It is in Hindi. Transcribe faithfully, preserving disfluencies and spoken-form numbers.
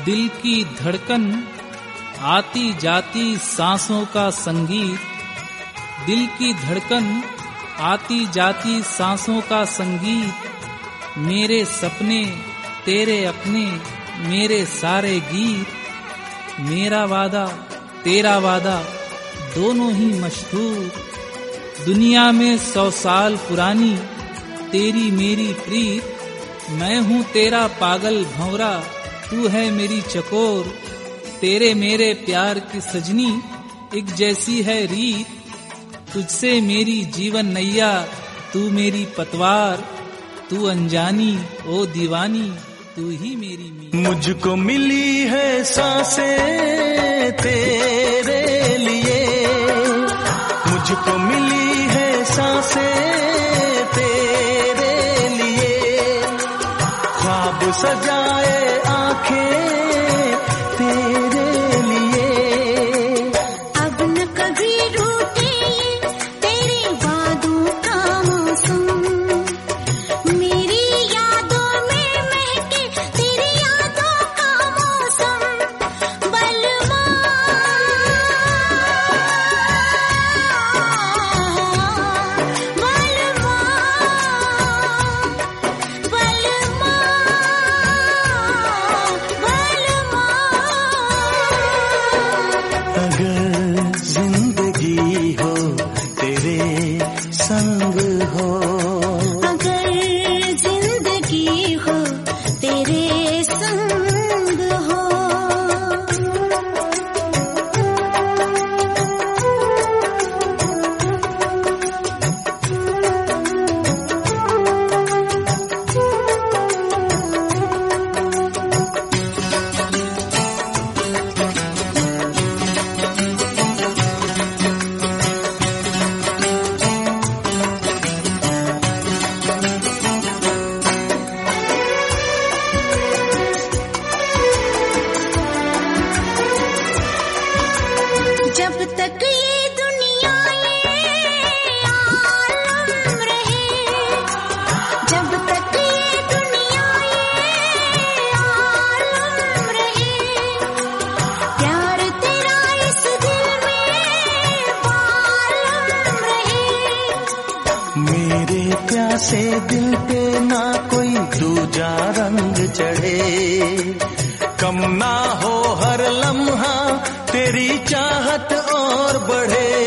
दिल की धड़कन, आती जाती सांसों का संगीत। दिल की धड़कन, आती जाती सांसों का संगीत। मेरे सपने तेरे अपने, मेरे सारे गीत। मेरा वादा तेरा वादा, दोनों ही मशहूर। दुनिया में सौ साल पुरानी तेरी मेरी प्रीत। मैं हूँ तेरा पागल भंवरा, तू है मेरी चकोर। तेरे मेरे प्यार की सजनी एक जैसी है रीत। तुझसे मेरी जीवन नैया, तू मेरी पतवार। तू अनजानी ओ दीवानी, तू ही मेरी मीत। मुझको मिली है सांसें तेरे लिए, मुझको मिली है सांसें तेरे लिए। ख्वाब सजाए आंखें तेरे लिए। अब न कभी रूठे तेरे वादों का मौसम। मेरी यादों में महके तेरी यादों का मौसम। बलवा बलवा बलवा बलवा। अगर जिंदगी हो तेरे संग हो, अगर जिंदगी हो तेरे संग हो। जब तक ये दुनिया ये आलम रहे, जब तक ये दुनिया ये आलम रहे। प्यार तेरा इस दिल में बालम रहे। मेरे प्यासे दिल पे ना कोई दूजा रंग चढ़े। कम ना हो हर लम्हा तेरी चाहत और बढ़े।